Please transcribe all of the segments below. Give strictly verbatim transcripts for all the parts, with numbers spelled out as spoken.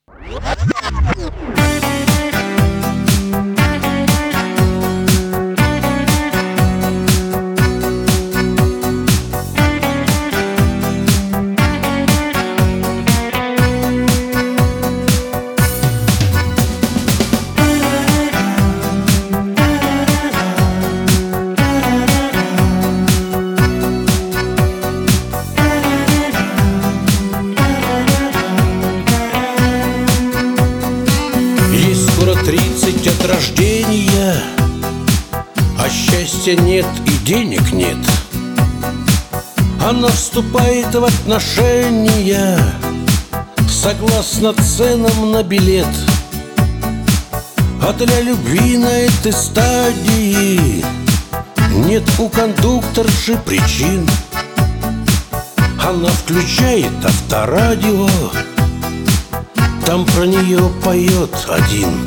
Тридцать от рождения, а счастья нет и денег нет. Она вступает в отношения согласно ценам на билет. А для любви на этой стадии нет у кондукторши причин. Она включает авторадио, там про нее поет один.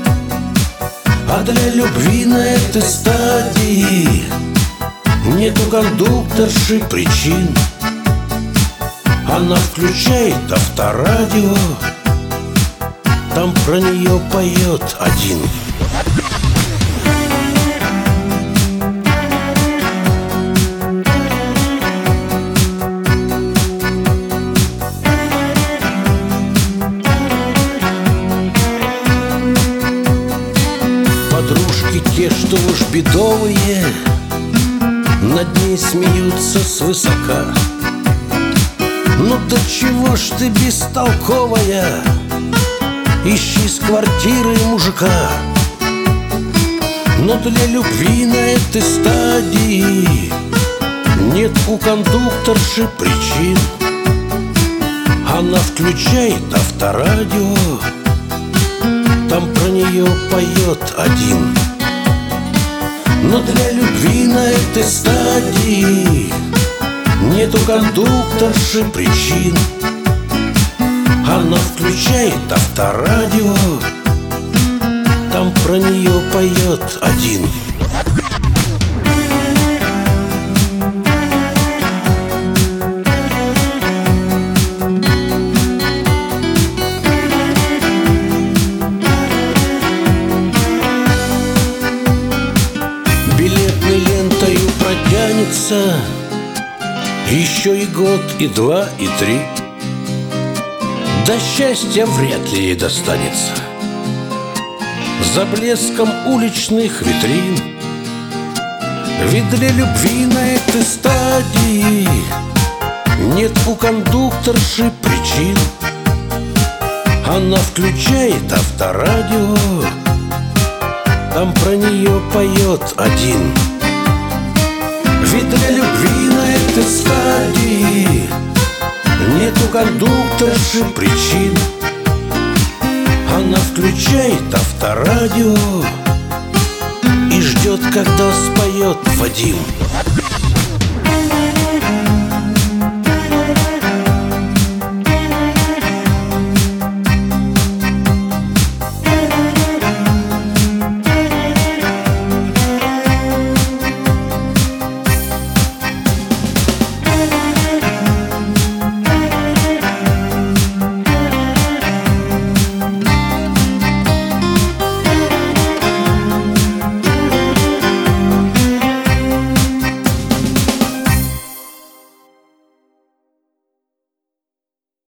А для любви на этой стадии нет у кондукторши причин. Она включает авторадио, там про нее поет один. Подружки те, что уж бедовые, над ней смеются свысока. Ну да чего ж ты бестолковая, ищи с квартиры мужика. Но для любви на этой стадии нет у кондукторши причин. Она включает авторадио, там про нее поет один. Но для любви на этой стадии нет у кондукторши причин. Она включает авторадио, там про нее поет один. Билетной лентою протянется еще и год, и два, и три. До счастья вряд ли ей достанется за блеском уличных витрин. Ведь для любви на этой стадии нет у кондукторши причин. Она включает авторадио, там про нее поет один. Ведь для любви на этой стадии нет у кондукторши причин. Она включает авторадио и ждет, когда споет Вадим.